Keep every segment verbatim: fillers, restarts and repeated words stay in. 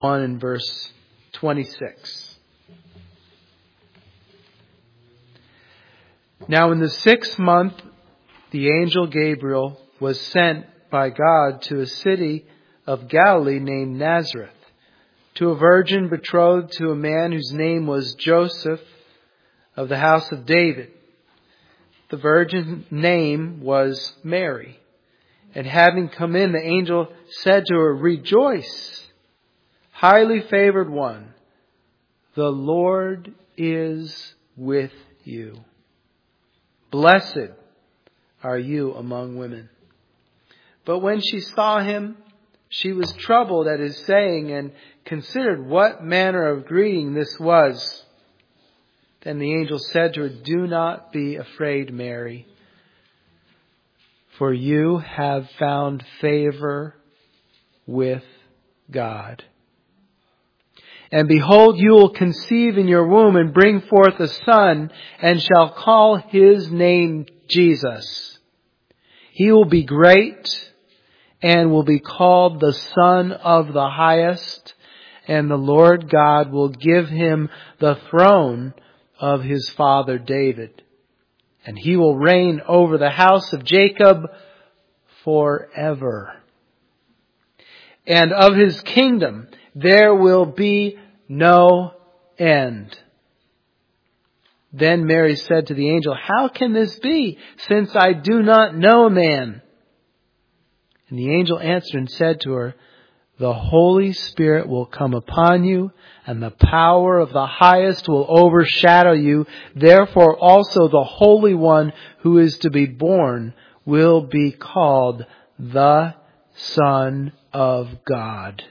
one in verse twenty-six. Now in the sixth month, the angel Gabriel was sent by God to a city of Galilee named Nazareth, to a virgin betrothed to a man whose name was Joseph, of the house of David. The virgin's name was Mary. And having come in, the angel said to her, "Rejoice, highly favored one, the Lord is with you. Blessed are you among women." But when she saw him, she was troubled at his saying and considered what manner of greeting this was. Then the angel said to her, "Do not be afraid, Mary, for you have found favor with God. And behold, you will conceive in your womb and bring forth a son, and shall call his name Jesus. He will be great and will be called the Son of the Highest, and the Lord God will give him the throne of his father David. And he will reign over the house of Jacob forever. And of his kingdom there will be no end." Then Mary said to the angel, "How can this be, since I do not know a man?" And the angel answered and said to her, "The Holy Spirit will come upon you, and the power of the Highest will overshadow you. Therefore also the Holy One who is to be born will be called the Son of God."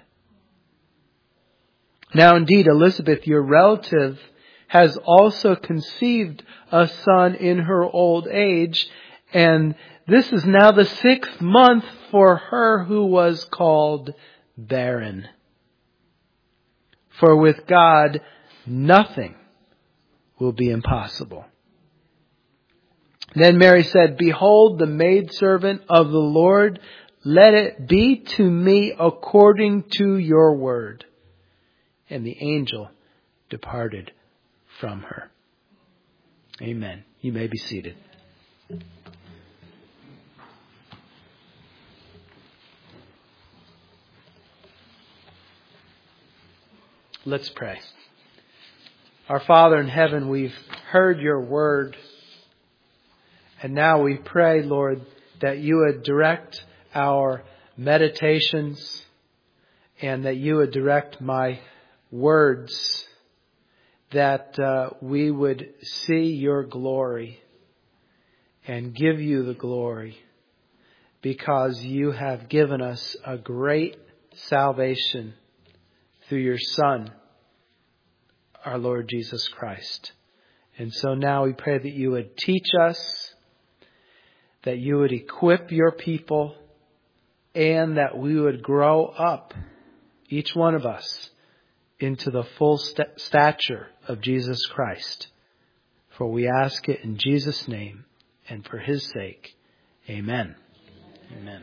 Now indeed, Elizabeth, your relative, has also conceived a son in her old age, and this is now the sixth month for her who was called barren. For with God, nothing will be impossible. Then Mary said, "Behold, the maidservant of the Lord, let it be to me according to your word." And the angel departed from her. Amen. You may be seated. Let's pray. Our Father in heaven, we've heard your word. And now we pray, Lord, that you would direct our meditations and that you would direct my words, that uh, we would see your glory and give you the glory, because you have given us a great salvation through your Son, our Lord Jesus Christ. And so now we pray that you would teach us, that you would equip your people, and that we would grow up, each one of us, into the full st- stature of Jesus Christ. For we ask it in Jesus' name and for his sake. Amen. Amen.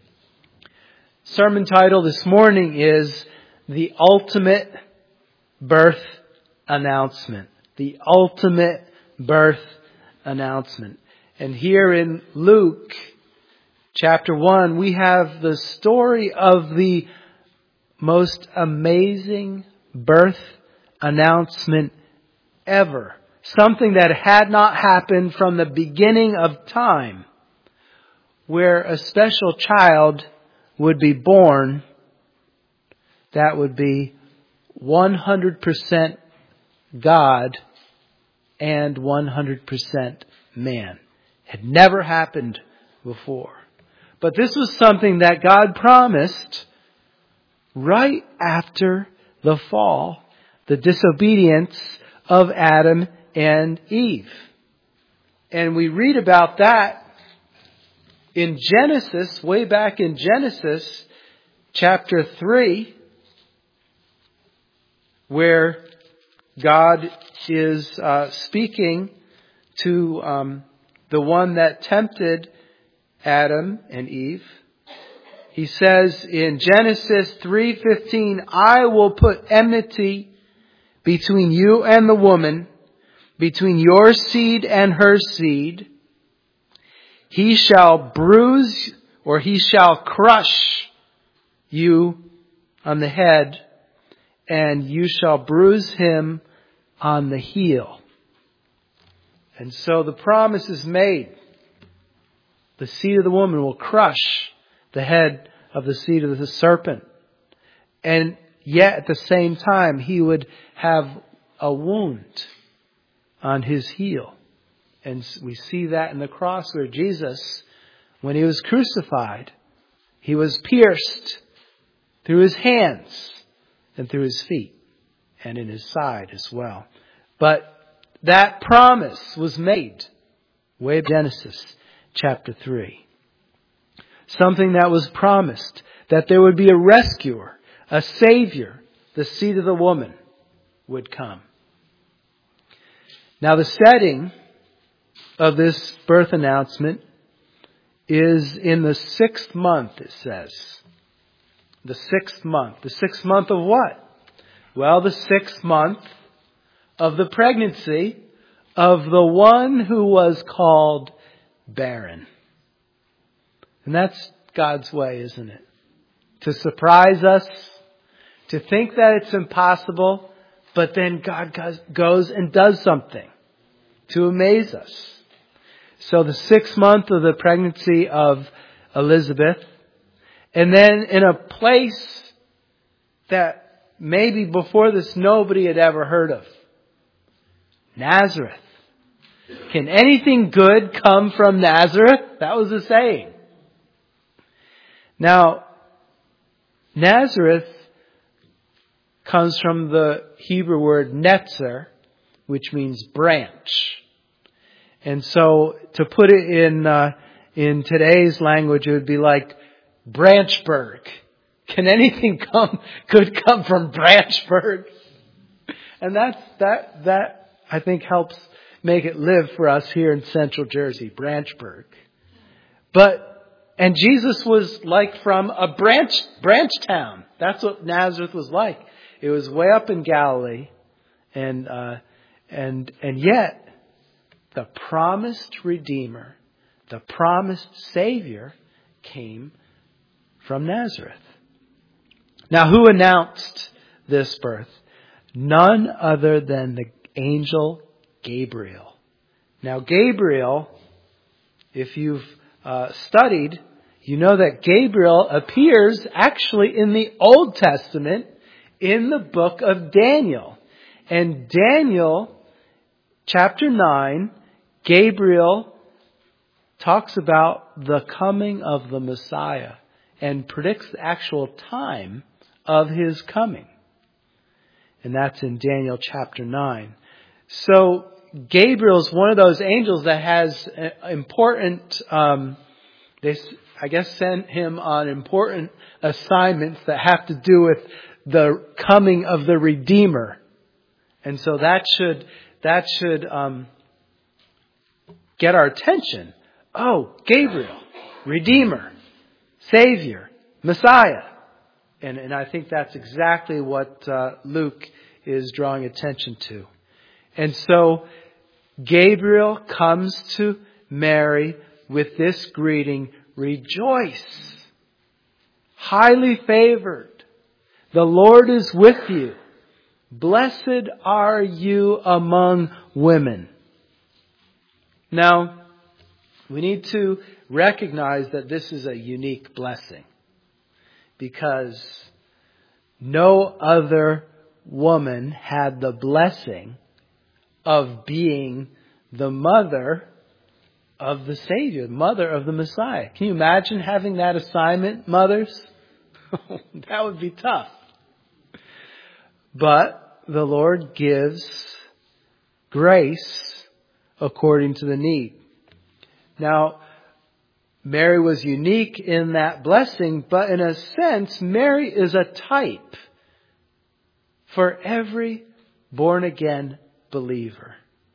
Sermon title this morning is The Ultimate Birth Announcement. The Ultimate Birth Announcement. And here in Luke chapter one, we have the story of the most amazing birth announcement ever. Something that had not happened from the beginning of time, where a special child would be born that would be one hundred percent God and one hundred percent man. Had never happened before. But this was something that God promised right after the fall, the disobedience of Adam and Eve. And we read about that in Genesis, way back in Genesis chapter three, where God is uh, speaking to um, the one that tempted Adam and Eve. He says in Genesis three fifteen, I will put enmity between you and the woman, between your seed and her seed. He shall bruise, or he shall crush you on the head, and you shall bruise him on the heel. And so the promise is made. The seed of the woman will crush the head of the seed of the serpent. And yet at the same time, he would have a wound on his heel. And we see that in the cross where Jesus, when he was crucified, he was pierced through his hands and through his feet and in his side as well. But that promise was made way in Genesis chapter three. Something that was promised, that there would be a rescuer, a savior, the seed of the woman would come. Now the setting of this birth announcement is in the sixth month, it says. The sixth month. The sixth month of what? Well, the sixth month of the pregnancy of the one who was called barren. And that's God's way, isn't it? To surprise us, to think that it's impossible, but then God goes and does something to amaze us. So the sixth month of the pregnancy of Elizabeth, and then in a place that maybe before this nobody had ever heard of. Nazareth. Can anything good come from Nazareth? That was the saying. Now, Nazareth comes from the Hebrew word netzer, which means branch. And so, to put it in uh, in today's language, it would be like Branchburg. Can anything come good come from Branchburg? And that's that that I think helps make it live for us here in Central Jersey, Branchburg. But and Jesus was like from a branch branch town. That's what Nazareth was like. It was way up in Galilee, and uh, and and yet the promised Redeemer, the promised Savior, came from Nazareth. Now, who announced this birth? None other than the angel Gabriel. Now, Gabriel, if you've uh, studied, you know that Gabriel appears actually in the Old Testament in the book of Daniel. And Daniel, chapter nine, Gabriel talks about the coming of the Messiah and predicts the actual time of his coming. And that's in Daniel chapter nine. So Gabriel's one of those angels that has important, um, they, I guess, sent him on important assignments that have to do with the coming of the Redeemer. And so that should, that should, um, get our attention. Oh, Gabriel, Redeemer, Savior, Messiah. And, and I think that's exactly what uh, Luke is drawing attention to. And so Gabriel comes to Mary with this greeting, rejoice, highly favored. The Lord is with you. Blessed are you among women. Now, we need to recognize that this is a unique blessing, because no other woman had the blessing of being the mother of the Savior, mother of the Messiah. Can you imagine having that assignment, mothers? That would be tough. But the Lord gives grace according to the need. Now, Mary was unique in that blessing, but in a sense, Mary is a type for every born-again believer.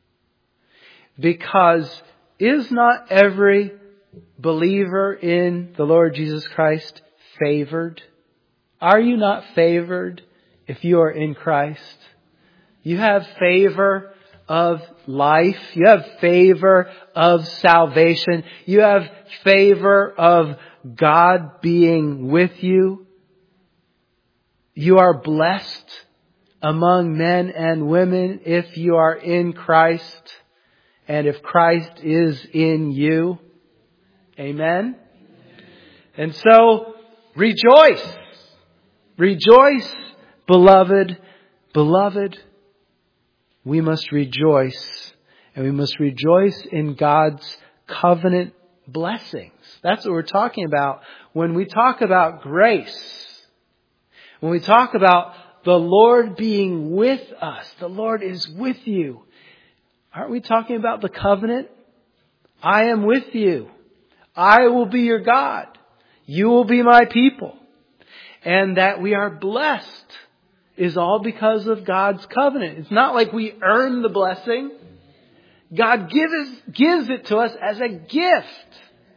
Because is not every believer in the Lord Jesus Christ favored? Are you not favored if you are in Christ? You have favor of life. You have favor of salvation. You have favor of God being with you. You are blessed among men and women if you are in Christ and if Christ is in you. Amen? And so, rejoice. Rejoice, beloved. Beloved, we must rejoice. And we must rejoice in God's covenant blessings. That's what we're talking about when we talk about grace. When we talk about the Lord being with us. The Lord is with you. Aren't we talking about the covenant? I am with you. I will be your God. You will be my people. And that we are blessed is all because of God's covenant. It's not like we earn the blessing. God gives, gives it to us as a gift.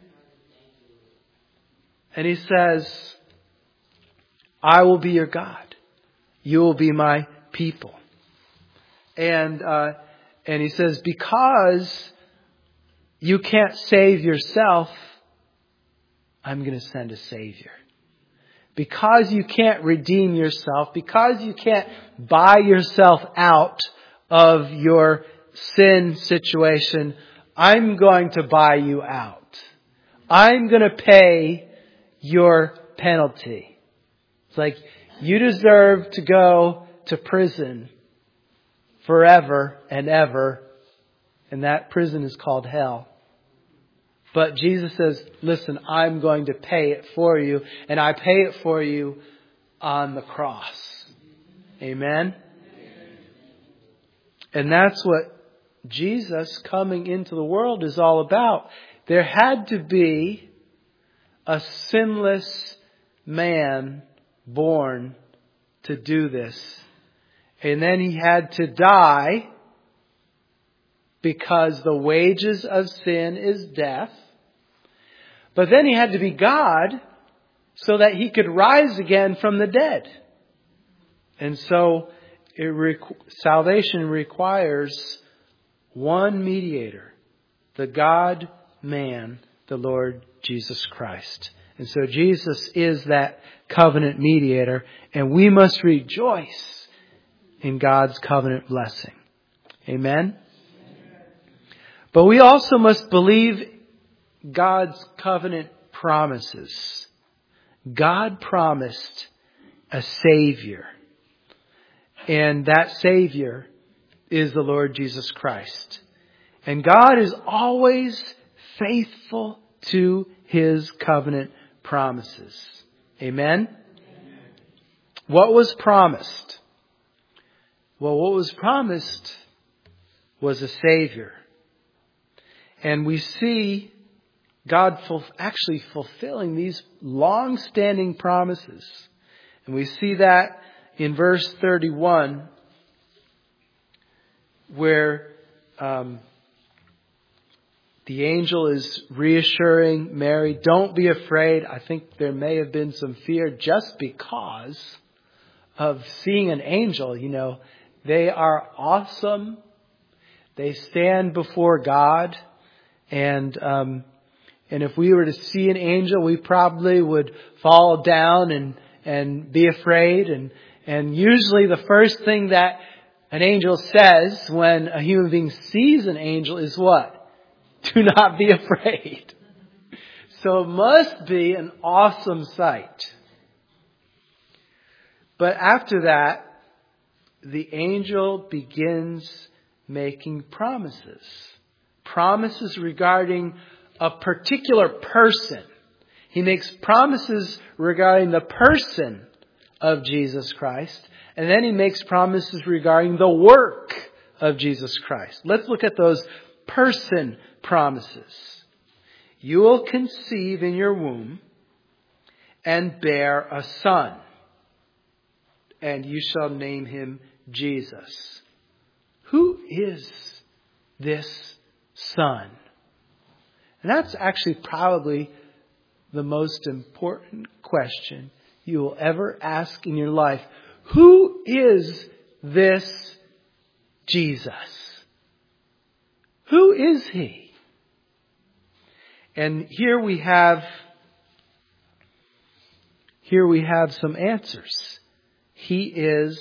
And He says, I will be your God. You will be my people. And, uh, and He says, because you can't save yourself, I'm going to send a Savior. Because you can't redeem yourself, because you can't buy yourself out of your sin situation, I'm going to buy you out. I'm going to pay your penalty. It's like you deserve to go to prison forever and ever, and that prison is called hell. But Jesus says, listen, I'm going to pay it for you. And I pay it for you on the cross. Amen? And that's what Jesus coming into the world is all about. There had to be a sinless man born to do this. And then He had to die because the wages of sin is death. But then He had to be God so that He could rise again from the dead. And so it requ- salvation requires one mediator, the God-man, the Lord Jesus Christ. And so Jesus is that covenant mediator, and we must rejoice in God's covenant blessing. Amen? But we also must believe God's covenant promises. God promised a Savior. And that Savior is the Lord Jesus Christ. And God is always faithful to His covenant promises. Amen? Amen. What was promised? Well, what was promised was a Savior. And we see God ful- actually fulfilling these long-standing promises. And we see that in verse thirty-one, where um, the angel is reassuring Mary, don't be afraid. I think there may have been some fear just because of seeing an angel. You know, they are awesome. They stand before God. And um, and if we were to see an angel, we probably would fall down and, and be afraid. And, and usually the first thing that an angel says when a human being sees an angel is what? Do not be afraid. So it must be an awesome sight. But after that, the angel begins making promises. Promises regarding a particular person. He makes promises regarding the person of Jesus Christ. And then He makes promises regarding the work of Jesus Christ. Let's look at those person promises. You will conceive in your womb and bear a son, and you shall name him Jesus. Who is this son? And that's actually probably the most important question you will ever ask in your life. Who is this Jesus? Who is He? And here we have, here we have some answers. He is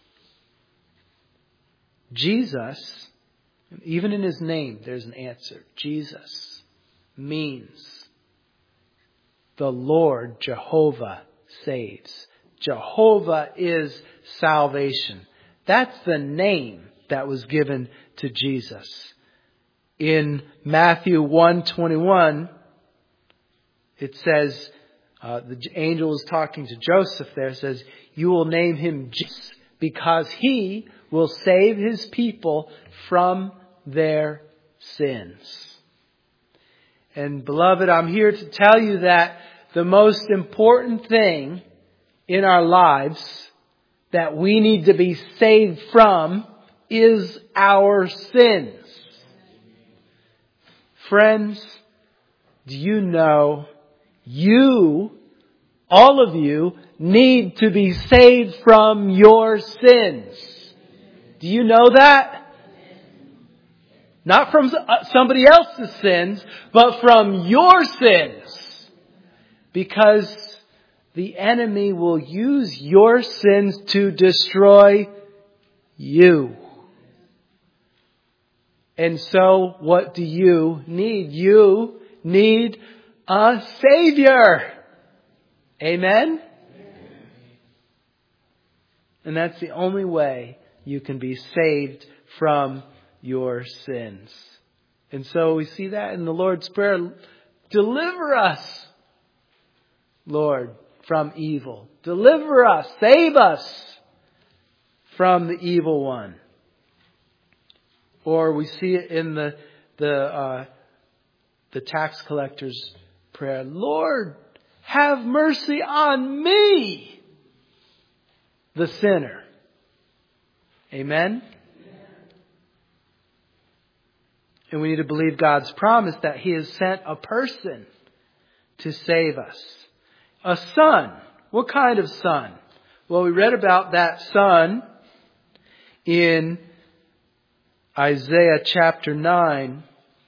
Jesus. Even in His name, there's an answer. Jesus means the Lord Jehovah saves. Jehovah is salvation. That's the name that was given to Jesus. In Matthew one twenty-one, it says, uh, the angel is talking to Joseph there, says, you will name Him Jesus because He will save His people from their sins. And beloved, I'm here to tell you that the most important thing in our lives that we need to be saved from is our sins. Friends, do you know you, all of you, need to be saved from your sins? Do you know that? Not from somebody else's sins, but from your sins. Because the enemy will use your sins to destroy you. And so, what do you need? You need a Savior. Amen? And that's the only way you can be saved from your sins. And so we see that in the Lord's Prayer. Deliver us, Lord, from evil. Deliver us, save us from the evil one. Or we see it in the the uh, the tax collector's prayer. Lord, have mercy on me, the sinner. Amen? And we need to believe God's promise that He has sent a person to save us. A son. What kind of son? Well, we read about that son in Isaiah chapter nine.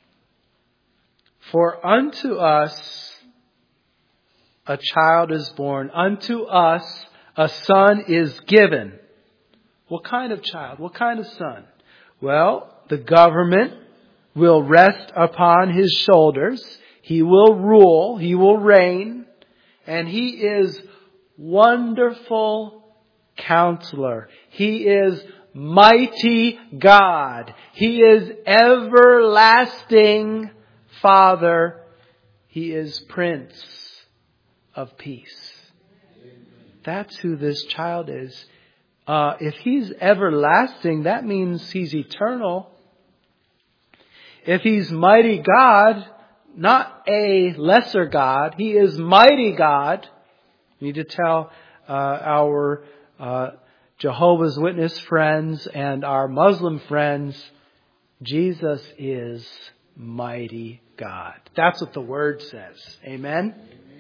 For unto us a child is born. Unto us a son is given. What kind of child? What kind of son? Well, the government will rest upon His shoulders. He will rule. He will reign. And He is Wonderful Counselor. He is Mighty God. He is Everlasting Father. He is Prince of Peace. That's who this child is. Uh, if He's everlasting, that means He's eternal. If He's mighty God, not a lesser God, He is mighty God. We need to tell uh, our uh, Jehovah's Witness friends and our Muslim friends, Jesus is mighty God. That's what the Word says. Amen?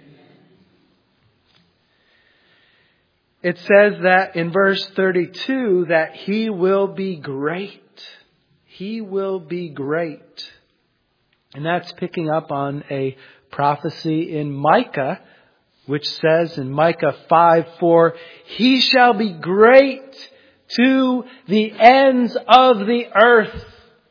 It says that in verse thirty-two that He will be great. He will be great. And that's picking up on a prophecy in Micah, which says in Micah five four, He shall be great to the ends of the earth.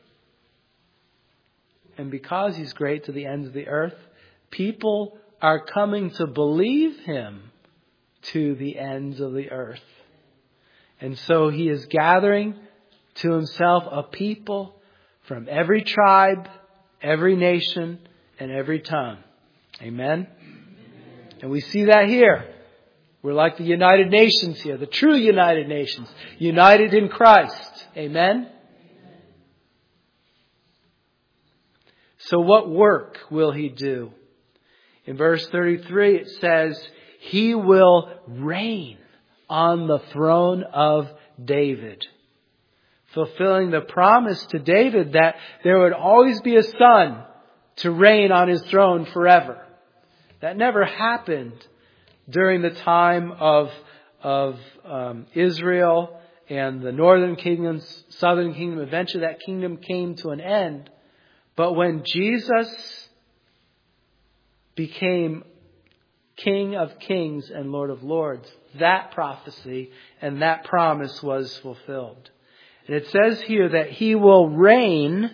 And because He's great to the ends of the earth, people are coming to believe Him to the ends of the earth. And so He is gathering to Himself a people from every tribe, every nation, and every tongue. Amen? And we see that here. We're like the United Nations here, the true United Nations, united in Christ. Amen? So what work will He do? In verse thirty-three it says, He will reign on the throne of David. Fulfilling the promise to David that there would always be a son to reign on his throne forever. That never happened during the time of, of um, Israel and the northern kingdom, southern kingdom. Eventually that kingdom came to an end. But when Jesus became King of Kings and Lord of Lords, that prophecy and that promise was fulfilled. And it says here that He will reign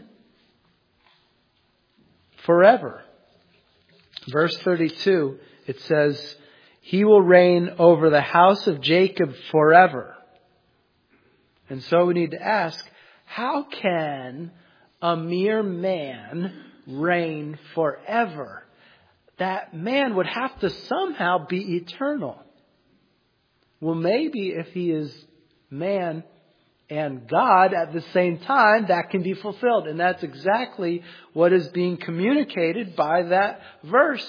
forever. Verse thirty-two, it says, He will reign over the house of Jacob forever. And so we need to ask, how can a mere man reign forever? That man would have to somehow be eternal. Well, maybe if he is man and God at the same time, that can be fulfilled. And that's exactly what is being communicated by that verse.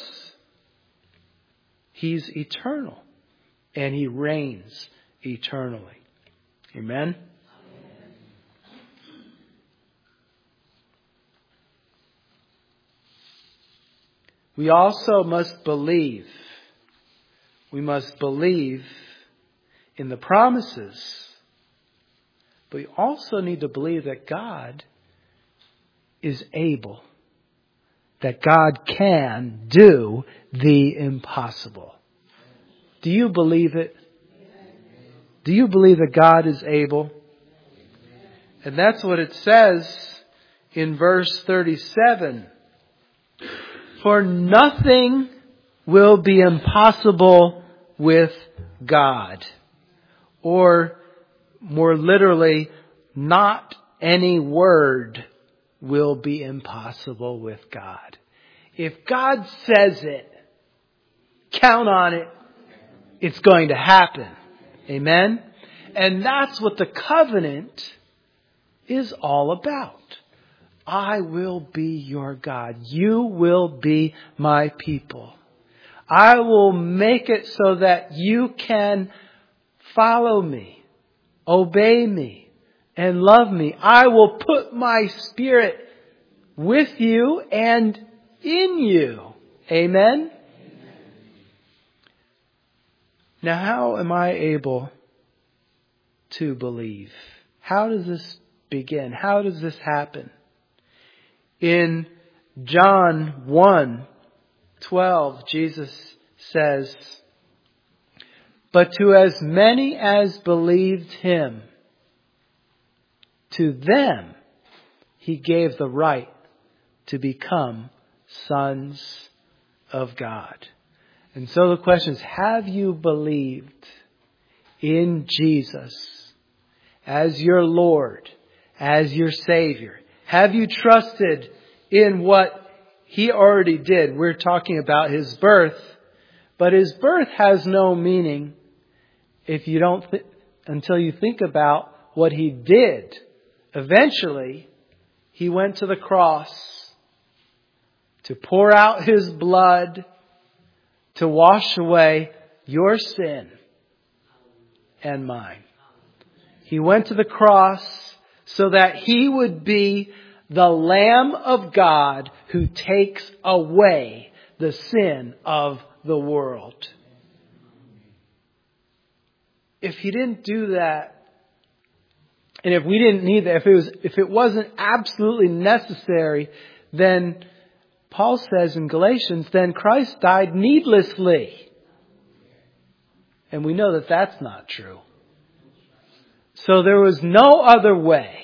He's eternal and He reigns eternally. Amen? We also must believe. We must believe in the promises. But we also need to believe that God is able. That God can do the impossible. Do you believe it? Do you believe that God is able? And that's what it says in verse thirty-seven. For nothing will be impossible with God. Or more literally, not any word will be impossible with God. If God says it, count on it. It's going to happen. Amen? And that's what the covenant is all about. I will be your God. You will be my people. I will make it so that you can follow me, obey me, and love me. I will put my Spirit with you and in you. Amen? Amen. Now, how am I able to believe? How does this begin? How does this happen? In John one twelve, Jesus says, But to as many as believed Him, to them He gave the right to become sons of God. And so the question is, have you believed in Jesus as your Lord, as your Savior? Have you trusted in what He already did? We're talking about His birth, but His birth has no meaning if you don't th- until you think about what He did. Eventually, He went to the cross to pour out His blood to wash away your sin and mine. He went to the cross so that He would be the Lamb of God who takes away the sin of the world. If He didn't do that, and if we didn't need that, if it was, if it wasn't absolutely necessary, then Paul says in Galatians, then Christ died needlessly. And we know that that's not true. So there was no other way,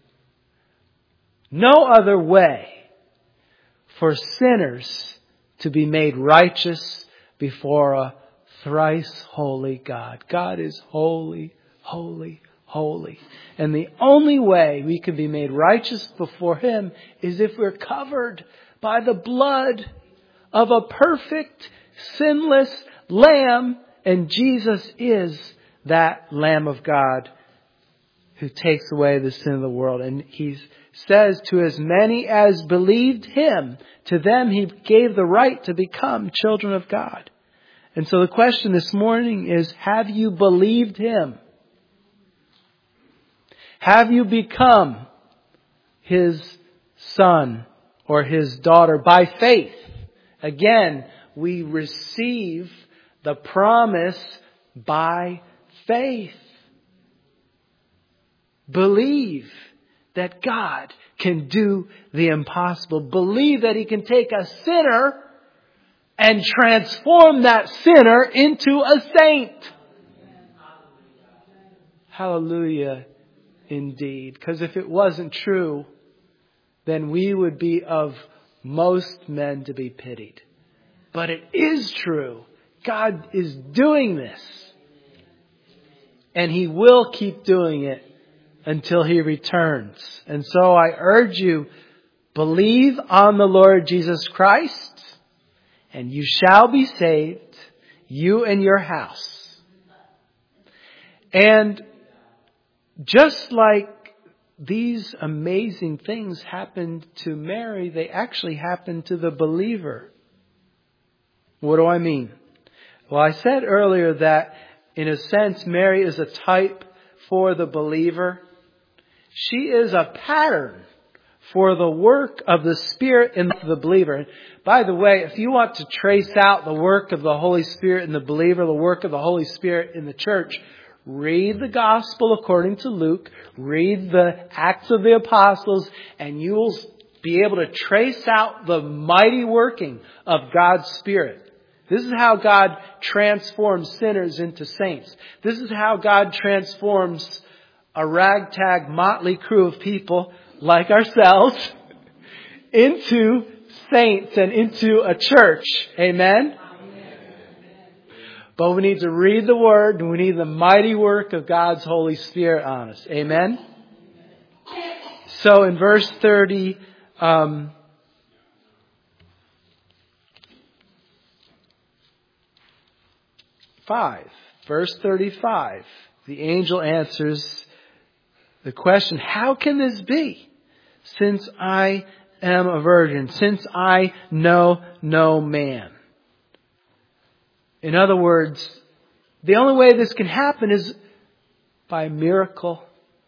no other way for sinners to be made righteous before a thrice holy God. God is holy, holy, holy. And the only way we can be made righteous before Him is if we're covered by the blood of a perfect, sinless Lamb. And Jesus is that Lamb of God who takes away the sin of the world. And He says, to as many as believed Him, to them He gave the right to become children of God. And so the question this morning is, have you believed Him? Have you become His son or His daughter by faith? Again, we receive the promise by faith. Believe that God can do the impossible. Believe that He can take a sinner and transform that sinner into a saint. Hallelujah indeed. Because if it wasn't true, then we would be of most men to be pitied. But it is true. God is doing this. And He will keep doing it until He returns. And so I urge you, believe on the Lord Jesus Christ, and you shall be saved, you and your house. And just like these amazing things happened to Mary, they actually happened to the believer. What do I mean? Well, I said earlier that in a sense, Mary is a type for the believer. She is a pattern for the work of the Spirit in the believer. By the way, if you want to trace out the work of the Holy Spirit in the believer, the work of the Holy Spirit in the church, read the Gospel according to Luke, read the Acts of the Apostles, and you will be able to trace out the mighty working of God's Spirit. This is how God transforms sinners into saints. This is how God transforms a ragtag motley crew of people like ourselves into saints and into a church. Amen? But we need to read the Word, and we need the mighty work of God's Holy Spirit on us. Amen? So in verse thirty, um, five, verse thirty-five, the angel answers the question, how can this be? Since I am a virgin, since I know no man. In other words, the only way this can happen is by a miracle.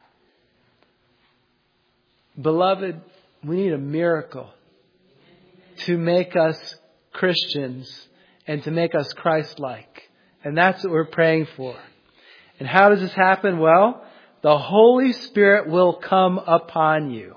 Beloved, we need a miracle to make us Christians and to make us Christ-like. And that's what we're praying for. And how does this happen? Well, the Holy Spirit will come upon you.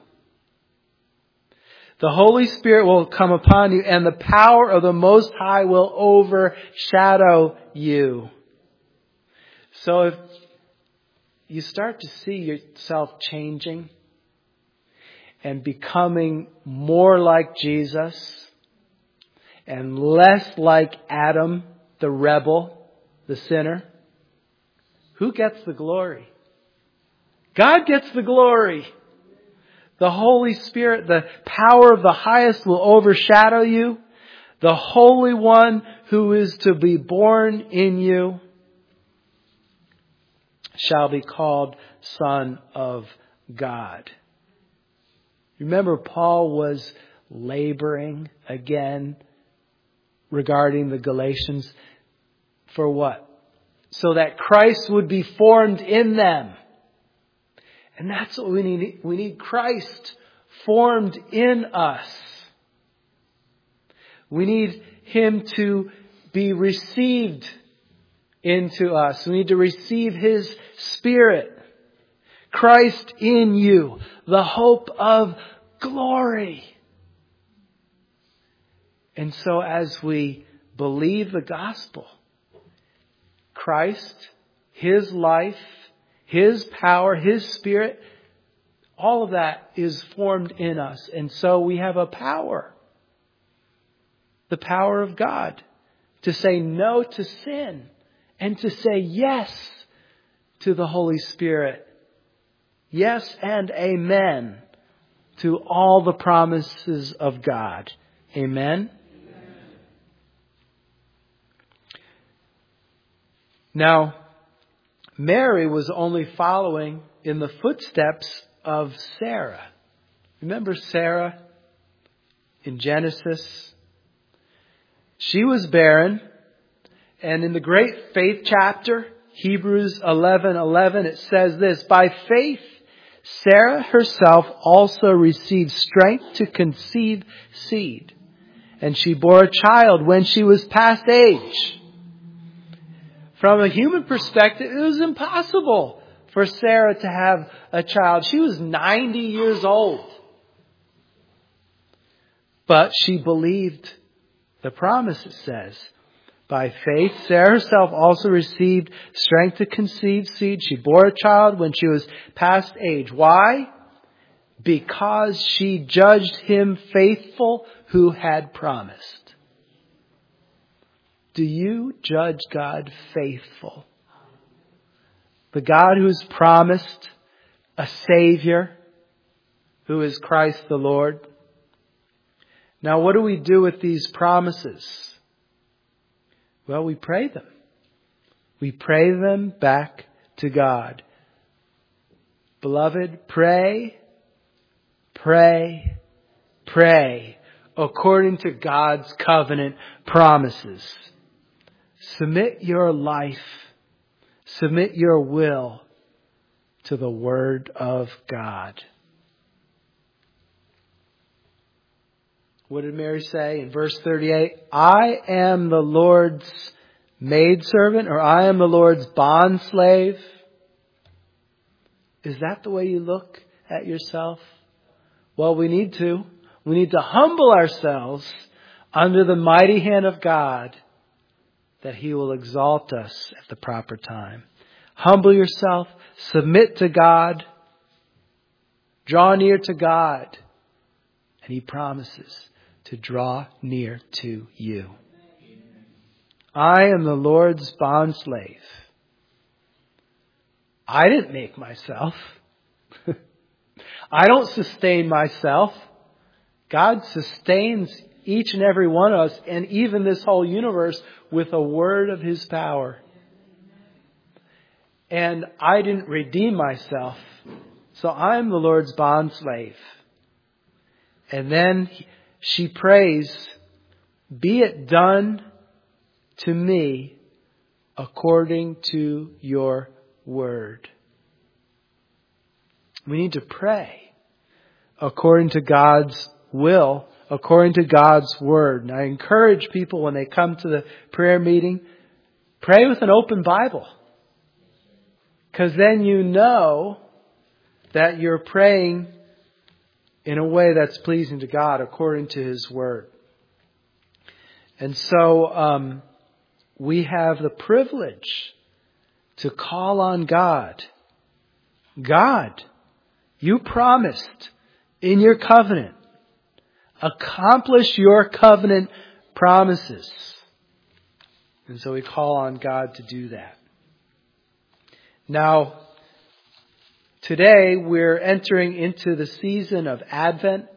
The Holy Spirit will come upon you, and the power of the Most High will overshadow you. So if you start to see yourself changing and becoming more like Jesus and less like Adam, the rebel, the sinner, who gets the glory? God gets the glory. The Holy Spirit, the power of the highest will overshadow you. The Holy One who is to be born in you shall be called Son of God. Remember, Paul was laboring again regarding the Galatians. For what? So that Christ would be formed in them. And that's what we need. We need Christ formed in us. We need Him to be received into us. We need to receive His Spirit. Christ in you, the hope of glory. And so as we believe the gospel, Christ, His life, His power, His Spirit, all of that is formed in us. And so we have a power. The power of God to say no to sin and to say yes to the Holy Spirit. Yes and amen to all the promises of God. Amen. Now, Mary was only following in the footsteps of Sarah. Remember Sarah in Genesis? She was barren. And in the great faith chapter, Hebrews eleven eleven, it says this, by faith, Sarah herself also received strength to conceive seed. And she bore a child when she was past age. From a human perspective, it was impossible for Sarah to have a child. She was ninety years old. But she believed the promise, it says. By faith, Sarah herself also received strength to conceive seed. She bore a child when she was past age. Why? Because she judged him faithful who had promised. Do you judge God faithful? The God who's promised a Savior, who is Christ the Lord. Now, what do we do with these promises? Well, we pray them. We pray them back to God. Beloved, pray, pray, pray according to God's covenant promises. Submit your life, submit your will to the Word of God. What did Mary say in verse thirty-eight? I am the Lord's maidservant, or I am the Lord's bondslave. Is that the way you look at yourself? Well, we need to. We need to humble ourselves under the mighty hand of God, that He will exalt us at the proper time. Humble yourself, submit to God, draw near to God, and He promises to draw near to you. I am the Lord's bondslave. I didn't make myself. I don't sustain myself. God sustains each and every one of us, and even this whole universe, with a word of His power. And I didn't redeem myself, so I'm the Lord's bondslave. And then she prays, be it done to me according to your word. We need to pray according to God's will, according to God's word. And I encourage people when they come to the prayer meeting, pray with an open Bible. Because then you know that you're praying in a way that's pleasing to God according to His word. And so um, we have the privilege to call on God. God, you promised in your covenant, accomplish your covenant promises. And so we call on God to do that. Now, today we're entering into the season of Advent.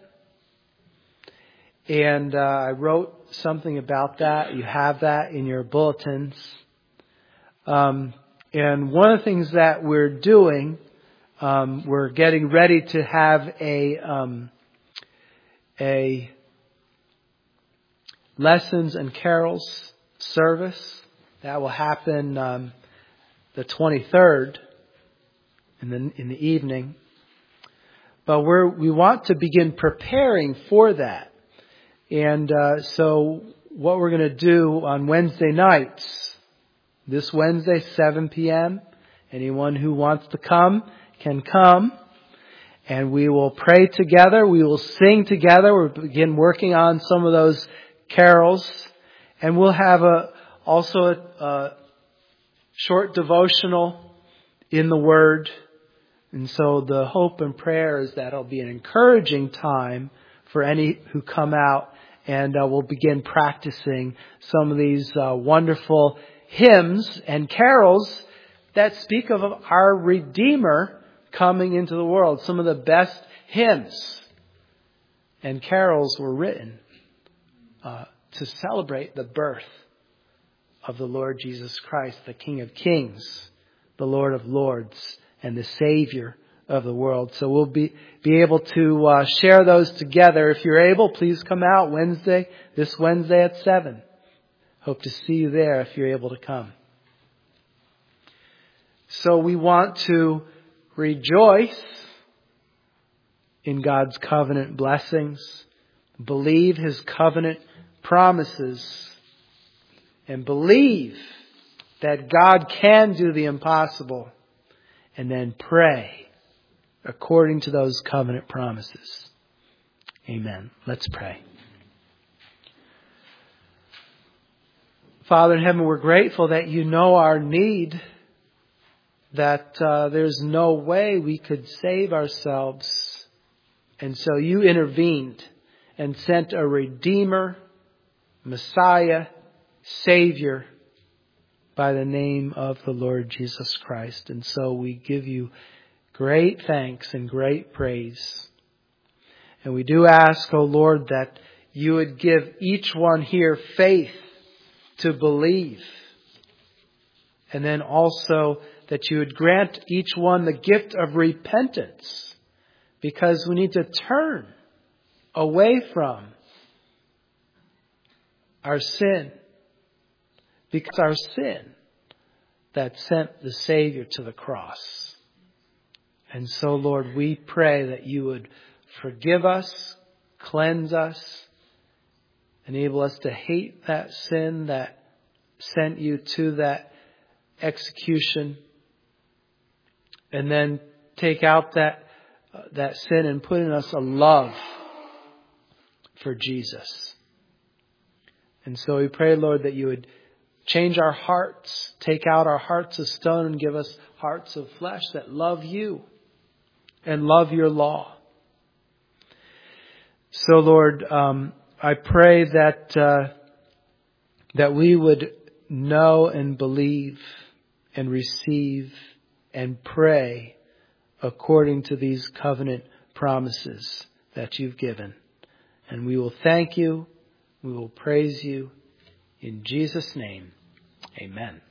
And uh, I wrote something about that. You have that in your bulletins. Um, and one of the things that we're doing, um, we're getting ready to have a um, a lessons and carols service that will happen um, the twenty-third in the in the evening. But we're we want to begin preparing for that. And uh, so what we're going to do on Wednesday nights, this Wednesday, seven p.m., anyone who wants to come can come. And we will pray together. We will sing together. We'll begin working on some of those carols. And we'll have a also a, a short devotional in the Word. And so the hope and prayer is that it'll be an encouraging time for any who come out. And uh, we'll begin practicing some of these uh, wonderful hymns and carols that speak of our Redeemer coming into the world. Some of the best hymns and carols were written uh, to celebrate the birth of the Lord Jesus Christ, the King of Kings, the Lord of Lords, and the Savior of the world. So we'll be, be able to uh, share those together. If you're able, please come out Wednesday, this Wednesday at seven. Hope to see you there if you're able to come. So we want to rejoice in God's covenant blessings, believe His covenant promises, and believe that God can do the impossible, and then pray according to those covenant promises. Amen. Let's pray. Father in heaven, we're grateful that you know our need, that uh, there's no way we could save ourselves. And so you intervened and sent a Redeemer, Messiah, Savior by the name of the Lord Jesus Christ. And so we give you great thanks and great praise. And we do ask, O Lord, that you would give each one here faith to believe. And then also that you would grant each one the gift of repentance, because we need to turn away from our sin, because our sin that sent the Savior to the cross. And so, Lord, we pray that you would forgive us, cleanse us, enable us to hate that sin that sent you to that execution, and then take out that uh, that sin and put in us a love for Jesus. And so we pray, Lord, that you would change our hearts, take out our hearts of stone and give us hearts of flesh that love you and love your law. So, Lord, um, I pray that uh, that we would know and believe and receive and pray according to these covenant promises that you've given. And we will thank you. We will praise you. In Jesus' name, amen.